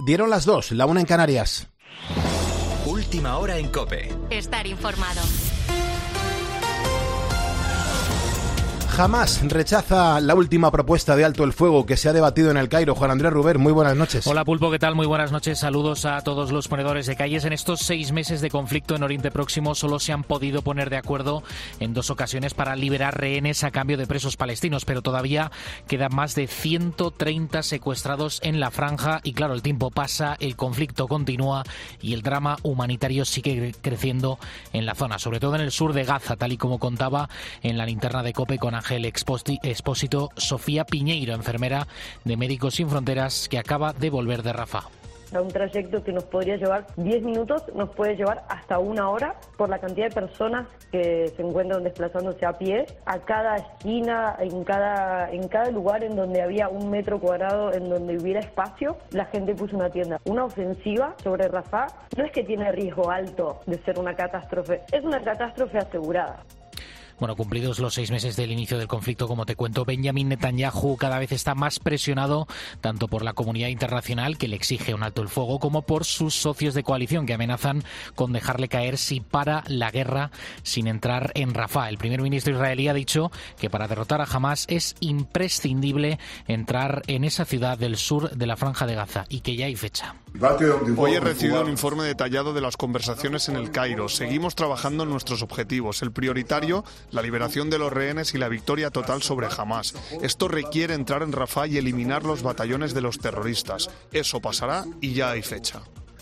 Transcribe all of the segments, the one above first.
Dieron las 2, la 1 en Canarias. Última hora en COPE. Estar informado. Hamás rechaza la última propuesta de alto el fuego que se ha debatido en El Cairo. Juan Andrés Ruber, muy buenas noches. Hola Pulpo, ¿qué tal? Muy buenas noches. Saludos a todos los ponedores de calles. En estos 6 meses de conflicto en Oriente Próximo solo se han podido poner de acuerdo en 2 ocasiones para liberar rehenes a cambio de presos palestinos, pero todavía quedan más de 130 secuestrados en la franja y claro, el tiempo pasa, el conflicto continúa y el drama humanitario sigue creciendo en la zona, sobre todo en el sur de Gaza, tal y como contaba en la linterna de COPE con Ángel Expósito Sofía Piñeiro, enfermera de Médicos Sin Fronteras, que acaba de volver de Rafah. Un trayecto que nos podría llevar 10 minutos, nos puede llevar hasta 1 hora por la cantidad de personas que se encuentran desplazándose a pie. A cada esquina, en cada lugar en donde había 1 metro cuadrado, en donde hubiera espacio, la gente puso una tienda. Una ofensiva sobre Rafah no es que tiene riesgo alto de ser una catástrofe, es una catástrofe asegurada. Bueno, cumplidos los 6 meses del inicio del conflicto, como te cuento, Benjamin Netanyahu cada vez está más presionado tanto por la comunidad internacional, que le exige un alto el fuego, como por sus socios de coalición, que amenazan con dejarle caer si para la guerra sin entrar en Rafah. El primer ministro israelí ha dicho que para derrotar a Hamás es imprescindible entrar en esa ciudad del sur de la Franja de Gaza y que ya hay fecha. Hoy he recibido un informe detallado de las conversaciones en El Cairo. Seguimos trabajando en nuestros objetivos. El prioritario, la liberación de los rehenes y la victoria total sobre Hamás. Esto requiere entrar en Rafah y eliminar los batallones de los terroristas. Eso pasará y ya hay fecha.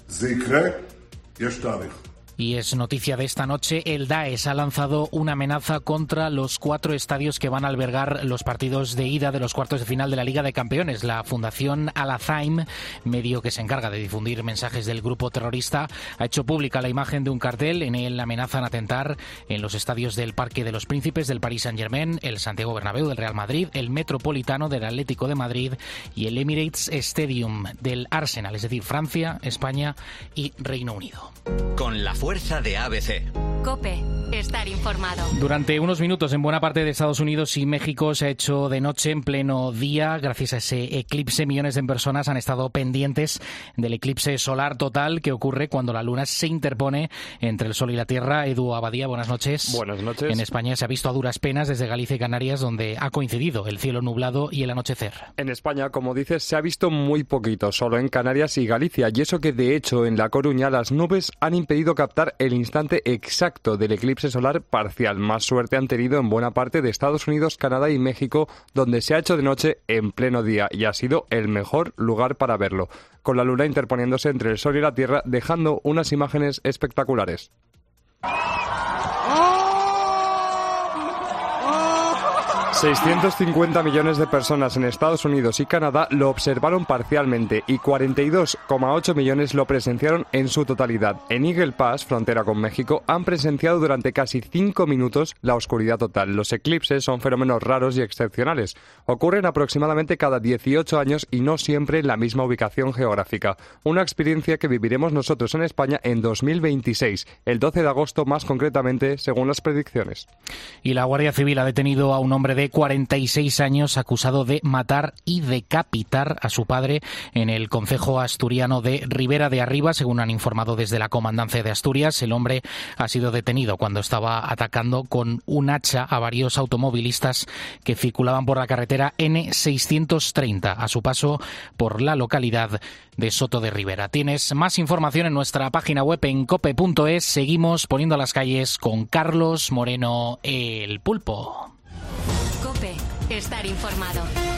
Y es noticia de esta noche, el Daesh ha lanzado una amenaza contra los 4 estadios que van a albergar los partidos de ida de los cuartos de final de la Liga de Campeones. La Fundación Al-Azaim, medio que se encarga de difundir mensajes del grupo terrorista, ha hecho pública la imagen de un cartel. En él amenazan atentar en los estadios del Parque de los Príncipes, del Paris Saint-Germain, el Santiago Bernabéu del Real Madrid, el Metropolitano del Atlético de Madrid y el Emirates Stadium del Arsenal, es decir, Francia, España y Reino Unido. Con la fuerza de ABC. COPE. Estar informado. Durante unos minutos en buena parte de Estados Unidos y México se ha hecho de noche en pleno día. Gracias a ese eclipse, millones de personas han estado pendientes del eclipse solar total que ocurre cuando la luna se interpone entre el sol y la tierra. Edu Abadía, buenas noches. Buenas noches. En España se ha visto a duras penas desde Galicia y Canarias, donde ha coincidido el cielo nublado y el anochecer. En España, como dices, se ha visto muy poquito, solo en Canarias y Galicia. Y eso que, de hecho, en La Coruña las nubes han impedido captar el instante exacto del eclipse solar parcial. Más suerte han tenido en buena parte de Estados Unidos, Canadá y México, donde se ha hecho de noche en pleno día y ha sido el mejor lugar para verlo, con la luna interponiéndose entre el sol y la tierra, dejando unas imágenes espectaculares. 650 millones de personas en Estados Unidos y Canadá lo observaron parcialmente y 42,8 millones lo presenciaron en su totalidad. En Eagle Pass, frontera con México, han presenciado durante casi 5 minutos la oscuridad total. Los eclipses son fenómenos raros y excepcionales. Ocurren aproximadamente cada 18 años y no siempre en la misma ubicación geográfica. Una experiencia que viviremos nosotros en España en 2026, el 12 de agosto más concretamente, según las predicciones. Y la Guardia Civil ha detenido a un hombre de 46 años acusado de matar y decapitar a su padre en el concejo asturiano de Ribera de Arriba, según han informado desde la Comandancia de Asturias. El hombre ha sido detenido cuando estaba atacando con un hacha a varios automovilistas que circulaban por la carretera N630 a su paso por la localidad de Soto de Ribera. Tienes más información en nuestra página web en cope.es. Seguimos poniendo a las calles con Carlos Moreno, el Pulpo. COPE. Estar informado.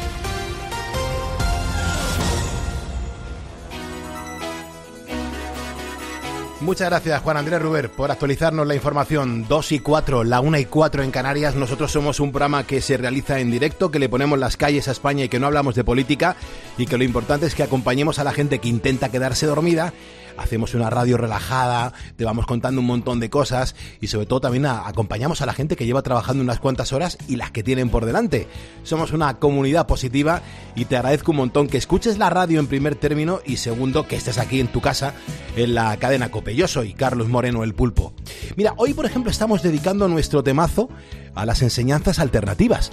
Muchas gracias, Juan Andrés Ruber, por actualizarnos la información. 2 y 4, la 1 y 4 en Canarias. Nosotros somos un programa que se realiza en directo, que le ponemos las calles a España y que no hablamos de política, y que lo importante es que acompañemos a la gente que intenta quedarse dormida. Hacemos una radio relajada, te vamos contando un montón de cosas y sobre todo también acompañamos a la gente que lleva trabajando unas cuantas horas y las que tienen por delante. Somos una comunidad positiva y te agradezco un montón que escuches la radio en primer término y segundo que estés aquí en tu casa en la cadena COPE. Yo soy Carlos Moreno, el Pulpo. Mira, hoy por ejemplo estamos dedicando nuestro temazo a las enseñanzas alternativas.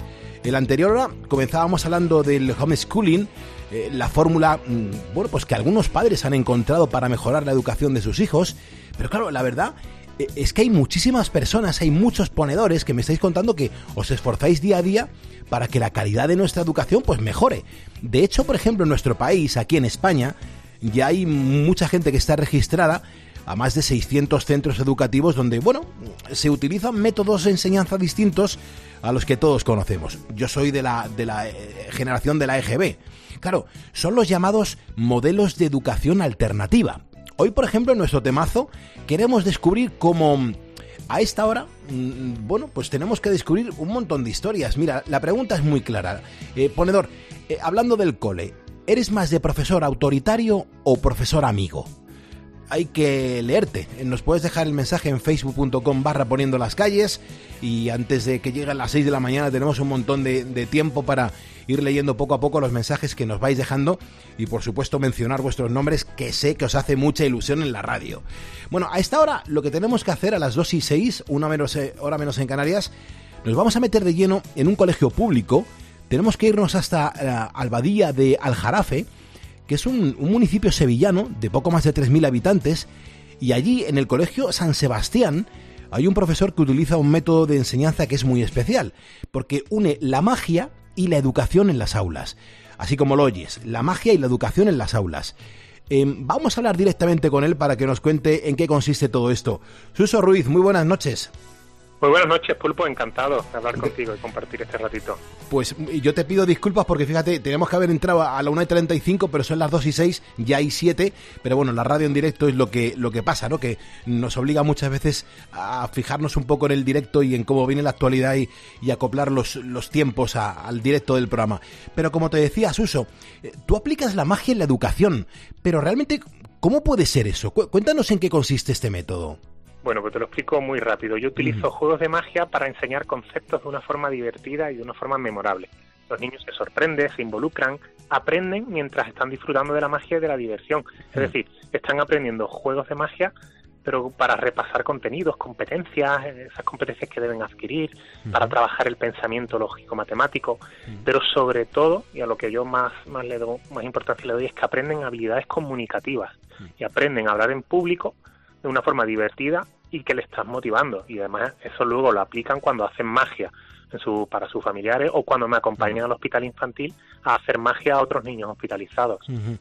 En la anterior hora comenzábamos hablando del homeschooling, la fórmula, bueno, pues que algunos padres han encontrado para mejorar la educación de sus hijos, pero claro, la verdad es que hay muchísimas personas, hay muchos ponedores que me estáis contando que os esforzáis día a día para que la calidad de nuestra educación pues mejore. De hecho, por ejemplo, en nuestro país, aquí en España, ya hay mucha gente que está registrada a más de 600 centros educativos donde, bueno, se utilizan métodos de enseñanza distintos a los que todos conocemos. Yo soy de la generación de la EGB. Claro, son los llamados modelos de educación alternativa. Hoy, por ejemplo, en nuestro temazo queremos descubrir cómo a esta hora, bueno, pues tenemos que descubrir un montón de historias. Mira, la pregunta es muy clara. Ponedor, hablando del cole, ¿eres más de profesor autoritario o profesor amigo? Hay que leerte. Nos puedes dejar el mensaje en facebook.com/poniendo las calles, y antes de que lleguen las 6 de la mañana tenemos un montón de tiempo para ir leyendo poco a poco los mensajes que nos vais dejando y por supuesto mencionar vuestros nombres, que sé que os hace mucha ilusión en la radio. Bueno, a esta hora lo que tenemos que hacer a las 2:06, hora menos en Canarias, nos vamos a meter de lleno en un colegio público. Tenemos que irnos hasta Albadía de Aljarafe, que es un municipio sevillano de poco más de 3.000 habitantes, y allí en el colegio San Sebastián hay un profesor que utiliza un método de enseñanza que es muy especial, porque une la magia y la educación en las aulas. Así como lo oyes, la magia y la educación en las aulas. Vamos a hablar directamente con él para que nos cuente en qué consiste todo esto. Suso Ruiz, muy buenas noches. Muy buenas noches, Pulpo, encantado de hablar contigo y compartir este ratito. Pues yo te pido disculpas porque fíjate, tenemos que haber entrado a la 1:35, pero son las 2:06, ya hay 7, pero bueno, la radio en directo es lo que pasa, ¿no? Que nos obliga muchas veces a fijarnos un poco en el directo y en cómo viene la actualidad y acoplar los tiempos al directo del programa. Pero como te decía, Suso, tú aplicas la magia en la educación, pero realmente, ¿cómo puede ser eso? Cuéntanos en qué consiste este método. Bueno, pues te lo explico muy rápido. Yo utilizo juegos de magia para enseñar conceptos de una forma divertida y de una forma memorable. Los niños se sorprenden, se involucran, aprenden mientras están disfrutando de la magia y de la diversión. Es decir, están aprendiendo juegos de magia, pero para repasar contenidos, competencias, esas competencias que deben adquirir, para trabajar el pensamiento lógico-matemático, pero sobre todo, y a lo que yo más importancia le doy, es que aprenden habilidades comunicativas y aprenden a hablar en público de una forma divertida y que le estás motivando, y además eso luego lo aplican cuando hacen magia para sus familiares o cuando me acompañan al hospital infantil a hacer magia a otros niños hospitalizados.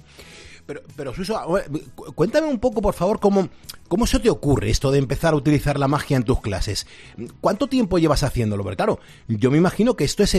Pero Suso, cuéntame un poco, por favor, cómo se te ocurre esto de empezar a utilizar la magia en tus clases. ¿Cuánto tiempo llevas haciéndolo? Porque claro, yo me imagino que esto es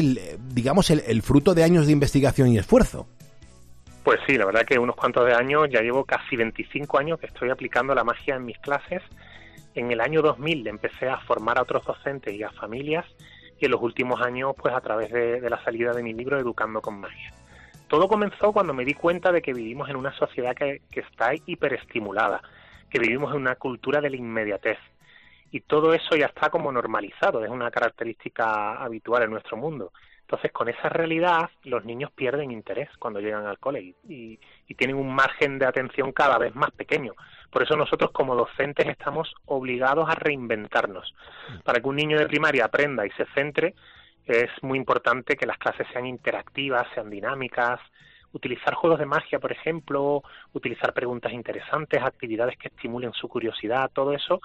el fruto de años de investigación y esfuerzo. Pues sí, la verdad que unos cuantos de años, ya llevo casi 25 años que estoy aplicando la magia en mis clases. En el año 2000 empecé a formar a otros docentes y a familias, y en los últimos años, pues a través de la salida de mi libro Educando con Magia. Todo comenzó cuando me di cuenta de que vivimos en una sociedad que está hiperestimulada, que vivimos en una cultura de la inmediatez, y todo eso ya está como normalizado, es una característica habitual en nuestro mundo. Entonces, con esa realidad, los niños pierden interés cuando llegan al cole y tienen un margen de atención cada vez más pequeño. Por eso nosotros como docentes estamos obligados a reinventarnos. Para que un niño de primaria aprenda y se centre, es muy importante que las clases sean interactivas, sean dinámicas, utilizar juegos de magia, por ejemplo, utilizar preguntas interesantes, actividades que estimulen su curiosidad, todo eso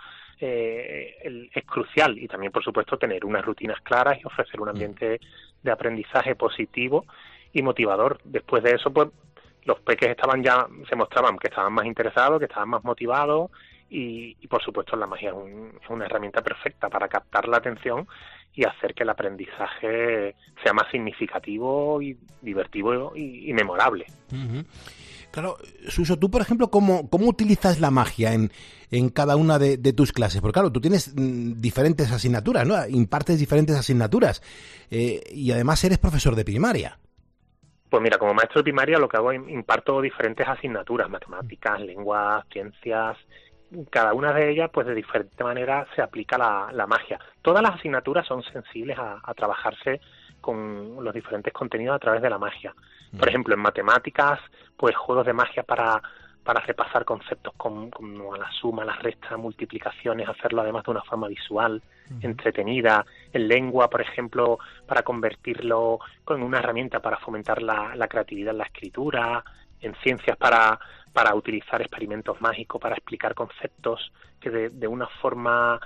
es crucial. Y también, por supuesto, tener unas rutinas claras y ofrecer un ambiente de aprendizaje positivo y motivador. Después de eso, pues los peques se mostraban que estaban más interesados, que estaban más motivados, y por supuesto la magia es una herramienta perfecta para captar la atención y hacer que el aprendizaje sea más significativo y divertido y memorable. Claro, Suso, tú, por ejemplo, ¿cómo utilizas la magia en cada una de tus clases? Porque claro, tú tienes diferentes asignaturas, ¿no? Impartes diferentes asignaturas y además eres profesor de primaria. Pues mira, como maestro de primaria lo que hago es imparto diferentes asignaturas, matemáticas, lenguas, ciencias. Cada una de ellas, pues de diferente manera se aplica la magia. Todas las asignaturas son sensibles a trabajarse con los diferentes contenidos a través de la magia. Por ejemplo, en matemáticas, pues juegos de magia para para repasar conceptos como la suma, la resta, multiplicaciones, hacerlo además de una forma visual, entretenida. En lengua, por ejemplo, para convertirlo con una herramienta para fomentar la creatividad en la escritura. En ciencias para utilizar experimentos mágicos para explicar conceptos que de una forma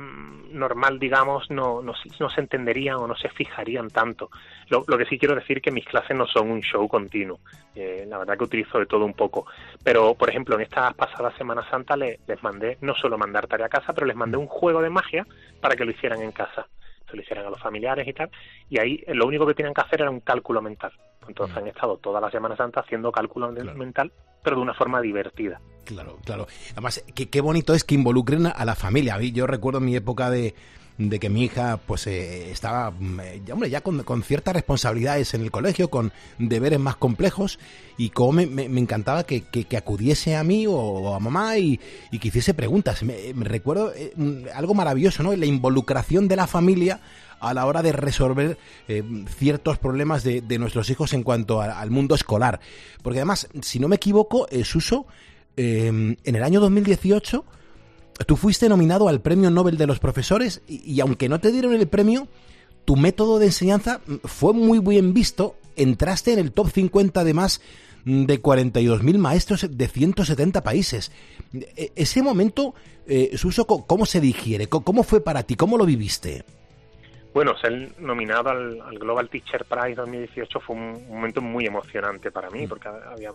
normal, digamos, no se entenderían o no se fijarían tanto. Lo que sí quiero decir que mis clases no son un show continuo. La verdad que utilizo de todo un poco. Pero, por ejemplo, en esta pasada Semana Santa les mandé, no solo mandar tarea a casa, pero les mandé un juego de magia para que lo hicieran en casa. Se lo hicieran a los familiares y tal. Y ahí lo único que tenían que hacer era un cálculo mental. Entonces han estado toda la Semana Santa haciendo cálculo mental, pero de una forma divertida. Claro. Además, qué bonito es que involucren a la familia. Yo recuerdo mi época de que mi hija pues estaba ya con ciertas responsabilidades en el colegio, con deberes más complejos, y como me encantaba que acudiese a mí o a mamá y que hiciese preguntas. Me recuerdo algo maravilloso, ¿no? La involucración de la familia a la hora de resolver ciertos problemas de nuestros hijos en cuanto al mundo escolar. Porque además, si no me equivoco, Suso, en el año 2018 tú fuiste nominado al Premio Nobel de los Profesores y aunque no te dieron el premio, tu método de enseñanza fue muy bien visto. Entraste en el top 50 de más de 42.000 maestros de 170 países. Ese momento, Suso, ¿cómo se digiere? ¿Cómo fue para ti? ¿Cómo lo viviste? Bueno, ser nominado al Global Teacher Prize 2018 fue un momento muy emocionante para mí, porque había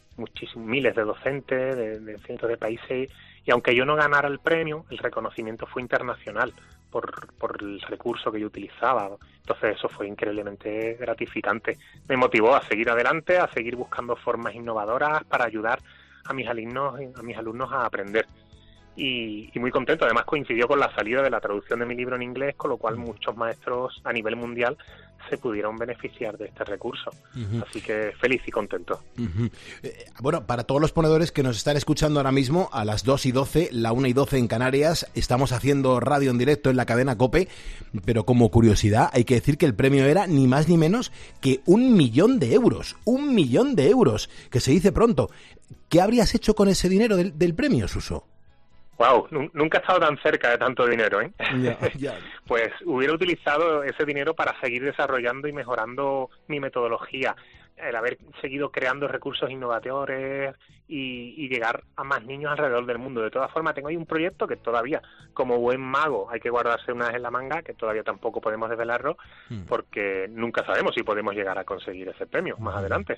miles de docentes de cientos de países, y aunque yo no ganara el premio, el reconocimiento fue internacional por el recurso que yo utilizaba. Entonces eso fue increíblemente gratificante. Me motivó a seguir adelante, a seguir buscando formas innovadoras para ayudar a mis alumnos a aprender. Y muy contento. Además coincidió con la salida de la traducción de mi libro en inglés, con lo cual muchos maestros a nivel mundial se pudieron beneficiar de este recurso. Así que feliz y contento. Bueno, para todos los ponedores que nos están escuchando ahora mismo, a las 2:12, la 1:12 en Canarias, estamos haciendo radio en directo en la cadena COPE, pero como curiosidad hay que decir que el premio era ni más ni menos que 1 millón de euros. 1 millón de euros, que se dice pronto. ¿Qué habrías hecho con ese dinero del premio, Suso? Wow, nunca he estado tan cerca de tanto dinero, ¿eh? Ya. Pues hubiera utilizado ese dinero para seguir desarrollando y mejorando mi metodología, el haber seguido creando recursos innovadores y llegar a más niños alrededor del mundo. De todas formas, tengo ahí un proyecto que todavía, como buen mago, hay que guardarse unas en la manga, que todavía tampoco podemos desvelarlo, porque nunca sabemos si podemos llegar a conseguir ese premio más adelante.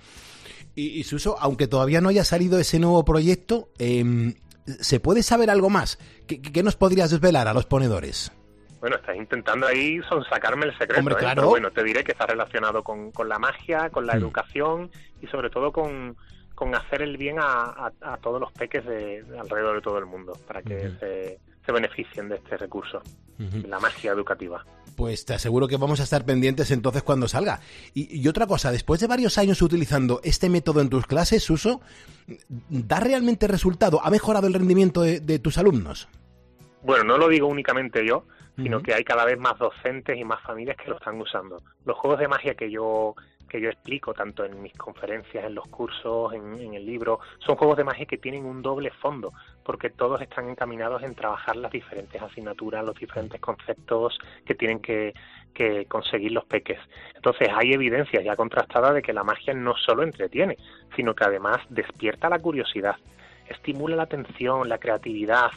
Y Suso, aunque todavía no haya salido ese nuevo proyecto, ¿se puede saber algo más? ¿Qué nos podrías desvelar a los ponedores? Bueno, estás intentando ahí sacarme el secreto. Hombre, claro. Pero bueno, te diré que está relacionado con la magia, con la educación y sobre todo con hacer el bien a todos los peques alrededor de todo el mundo, para que se beneficien de este recurso, la magia educativa. Pues te aseguro que vamos a estar pendientes entonces cuando salga. Y otra cosa, después de varios años utilizando este método en tus clases, Suso, ¿da realmente resultado? ¿Ha mejorado el rendimiento de tus alumnos? Bueno, no lo digo únicamente yo, sino que hay cada vez más docentes y más familias que lo están usando. Los juegos de magia que yo explico, tanto en mis conferencias, en los cursos, en el libro, son juegos de magia que tienen un doble fondo, porque todos están encaminados en trabajar las diferentes asignaturas, los diferentes conceptos que tienen que conseguir los peques. Entonces hay evidencia ya contrastada de que la magia no solo entretiene, sino que además despierta la curiosidad, estimula la atención, la creatividad,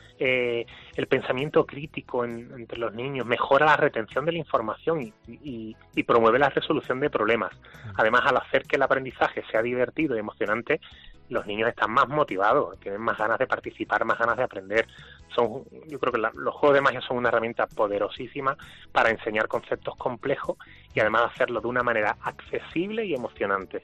el pensamiento crítico entre los niños, mejora la retención de la información y promueve la resolución de problemas. Además, al hacer que el aprendizaje sea divertido y emocionante, los niños están más motivados, tienen más ganas de participar, más ganas de aprender. Yo creo que los juegos de magia son una herramienta poderosísima para enseñar conceptos complejos y además hacerlo de una manera accesible y emocionante.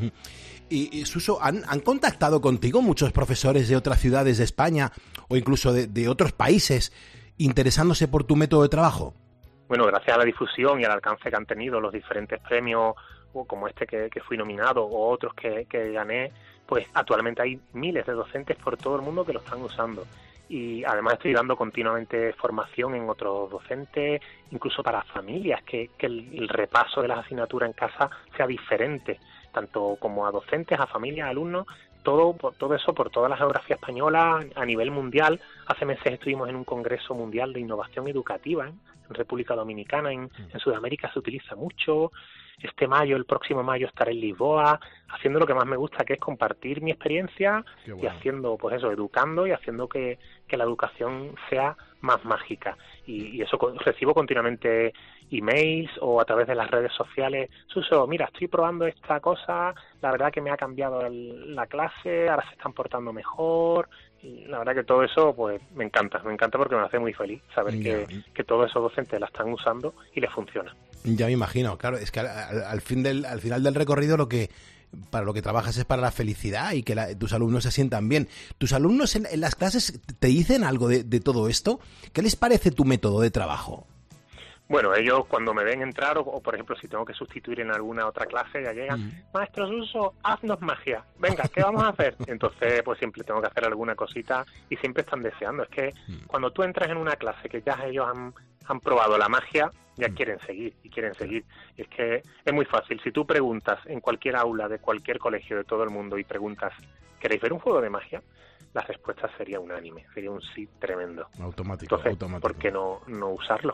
Y Suso, ¿han contactado contigo muchos profesores de otras ciudades de España o incluso de otros países interesándose por tu método de trabajo? Bueno, gracias a la difusión y al alcance que han tenido los diferentes premios, como este que fui nominado o otros que gané, pues actualmente hay miles de docentes por todo el mundo que lo están usando. Y además estoy dando continuamente formación en otros docentes, incluso para familias, que el repaso de las asignaturas en casa sea diferente, tanto como a docentes, a familias, a alumnos, todo eso por toda la geografía española a nivel mundial. Hace meses estuvimos en un congreso mundial de innovación educativa en República Dominicana, en Sudamérica se utiliza mucho. El próximo mayo estaré en Lisboa haciendo lo que más me gusta, que es compartir mi experiencia y haciendo, pues eso, educando y haciendo que la educación sea más mágica. Y eso, recibo continuamente emails o a través de las redes sociales: Suso, mira, estoy probando esta cosa, la verdad que me ha cambiado la clase, ahora se están portando mejor. Y la verdad que todo eso pues me encanta porque me hace muy feliz saber que todos esos docentes la están usando y les funciona. Ya me imagino, claro, es que al final del recorrido para lo que trabajas es para la felicidad y que tus alumnos se sientan bien. ¿Tus alumnos en las clases te dicen algo de todo esto? ¿Qué les parece tu método de trabajo? Bueno, ellos cuando me ven entrar o por ejemplo si tengo que sustituir en alguna otra clase, ya llegan: maestro Suso, haznos magia, venga, ¿qué vamos a hacer? Entonces pues siempre tengo que hacer alguna cosita y siempre están deseando. Es que cuando tú entras en una clase que ya ellos han probado la magia, ya quieren seguir. Y es que es muy fácil. Si tú preguntas en cualquier aula de cualquier colegio de todo el mundo y preguntas: ¿queréis ver un juego de magia?, la respuesta sería unánime, sería un sí tremendo. Automático. Entonces, ¿por qué no usarlo?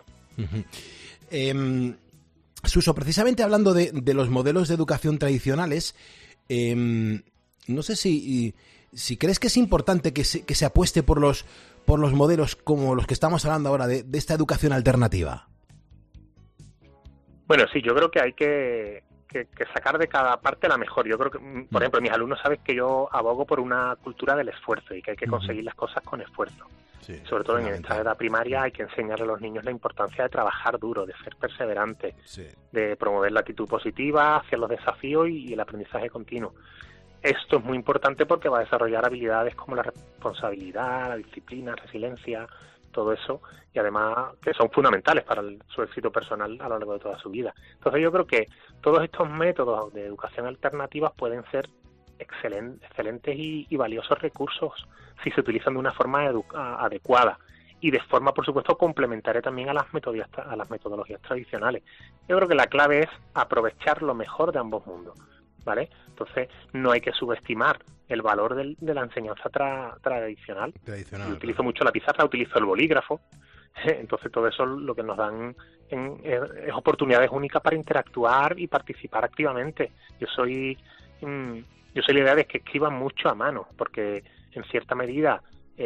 Suso, precisamente hablando de los modelos de educación tradicionales, no sé si crees que es importante que se apueste por los modelos como los que estamos hablando ahora de esta educación alternativa. Bueno, sí, yo creo que hay que sacar de cada parte la mejor. Yo creo que, por ejemplo, mis alumnos saben que yo abogo por una cultura del esfuerzo y que hay que conseguir las cosas con esfuerzo. Sí, sobre todo en esta edad primaria hay que enseñarle a los niños la importancia de trabajar duro, de ser perseverante, de promover la actitud positiva hacia los desafíos y el aprendizaje continuo. Esto es muy importante porque va a desarrollar habilidades como la responsabilidad, la disciplina, la resiliencia, todo eso, y además que son fundamentales para su éxito personal a lo largo de toda su vida. Entonces yo creo que todos estos métodos de educación alternativa pueden ser excelentes y valiosos recursos si se utilizan de una forma adecuada y de forma, por supuesto, complementaria también a las metodologías tradicionales. Yo creo que la clave es aprovechar lo mejor de ambos mundos, ¿vale? Entonces no hay que subestimar el valor de la enseñanza tradicional. Yo utilizo mucho la pizarra, utilizo el bolígrafo. Entonces todo eso lo que nos dan es oportunidades únicas para interactuar y participar activamente. Yo soy la idea de que escriban mucho a mano, porque en cierta medida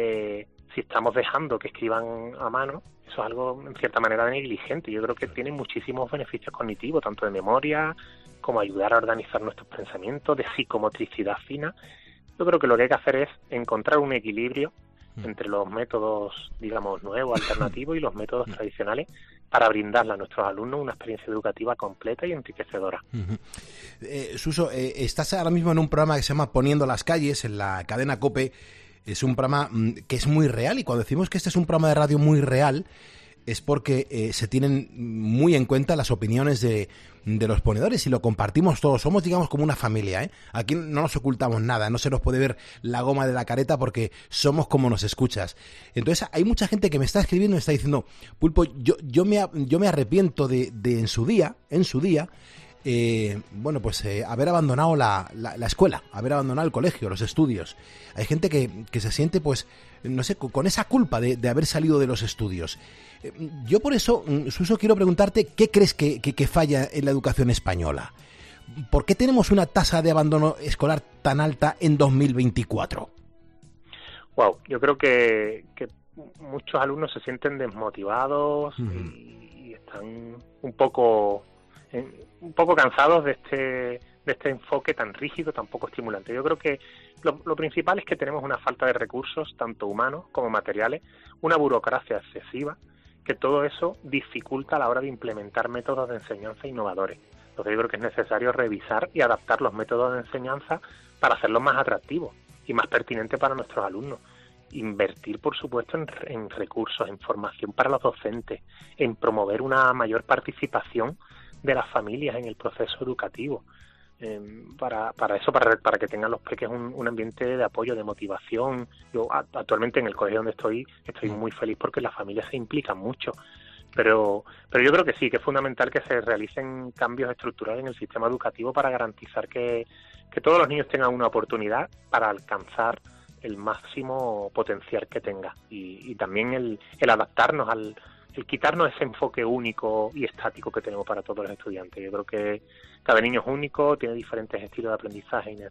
si estamos dejando que escriban a mano, eso es algo en cierta manera negligente. Yo creo que tiene muchísimos beneficios cognitivos, tanto de memoria como ayudar a organizar nuestros pensamientos, de psicomotricidad fina. Yo creo que lo que hay que hacer es encontrar un equilibrio entre los métodos, digamos, nuevos, alternativos y los métodos tradicionales para brindarle a nuestros alumnos una experiencia educativa completa y enriquecedora. Suso, estás ahora mismo en un programa que se llama Poniendo las calles, en la cadena COPE. Es un programa que es muy real, y cuando decimos que este es un programa de radio muy real es porque se tienen muy en cuenta las opiniones de los ponedores y lo compartimos todos. Somos, digamos, como una familia, ¿eh? Aquí no nos ocultamos nada, no se nos puede ver la goma de la careta porque somos como nos escuchas. Entonces hay mucha gente que me está escribiendo y me está diciendo: Pulpo, yo me arrepiento de en su día haber abandonado la escuela, haber abandonado el colegio, los estudios. Hay gente que se siente, pues, no sé, con esa culpa de haber salido de los estudios. Yo por eso, Suso, quiero preguntarte, ¿qué crees que falla en la educación española? ¿Por qué tenemos una tasa de abandono escolar tan alta en 2024? Wow, yo creo que muchos alumnos se sienten desmotivados y están un poco cansados de este enfoque tan rígido, tan poco estimulante. Yo creo que lo principal es que tenemos una falta de recursos, tanto humanos como materiales, una burocracia excesiva, que todo eso dificulta a la hora de implementar métodos de enseñanza innovadores. Entonces yo creo que es necesario revisar y adaptar los métodos de enseñanza para hacerlos más atractivos y más pertinentes para nuestros alumnos. Invertir, por supuesto, en recursos, en formación para los docentes, en promover una mayor participación de las familias en el proceso educativo, para que tengan los peques un ambiente de apoyo, de motivación. Yo actualmente en el colegio donde estoy muy feliz porque las familias se implican mucho, pero yo creo que sí, que es fundamental que se realicen cambios estructurales en el sistema educativo para garantizar que que todos los niños tengan una oportunidad para alcanzar el máximo potencial que tenga, y también el adaptarnos el quitarnos ese enfoque único y estático que tenemos para todos los estudiantes. Yo creo que cada niño es único, tiene diferentes estilos de aprendizaje y